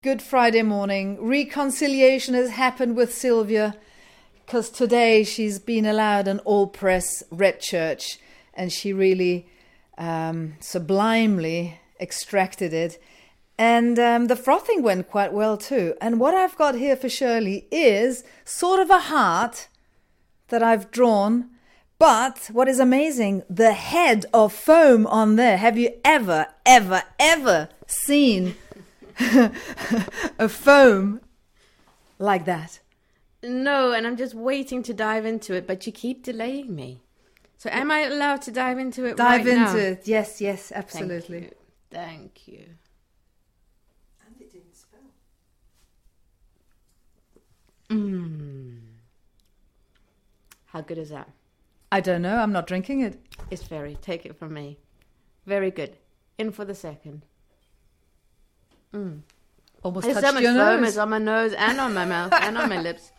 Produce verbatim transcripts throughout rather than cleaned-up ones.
Good Friday morning. Reconciliation has happened with Sylvia because today she's been allowed an all-press red church and she really um, sublimely extracted it. And um, the frothing went quite well too. And what I've got here for Shirley is sort of a heart that I've drawn. But what is amazing, the head of foam on there. Have you ever, ever, ever seen a foam like that? No, and I'm just waiting to dive into it, but you keep delaying me. So am I allowed to dive into it dive right now? Dive into it, yes, yes, absolutely. Thank you. Thank you. And it didn't spell. Mmm. How good is that? I don't know, I'm not drinking it. It's very, take it from me. Very good. In for the second. Mm. Almost There's touched so much your foam nose. is on my nose and on my mouth and on my lips.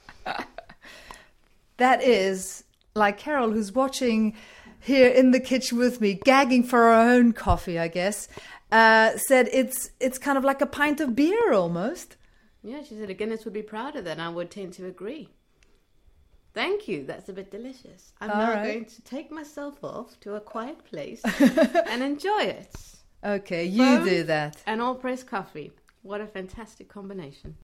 That is like Carol, who's watching here in the kitchen with me, gagging for her own coffee, I guess, uh, said it's it's kind of like a pint of beer almost. Yeah, she said a Guinness would be proud of that, and I would tend to agree. Thank you. That's a bit delicious. I'm All now right. going to take myself off to a quiet place and enjoy it. Okay, you Foam do that. And all-pressed coffee. What a fantastic combination.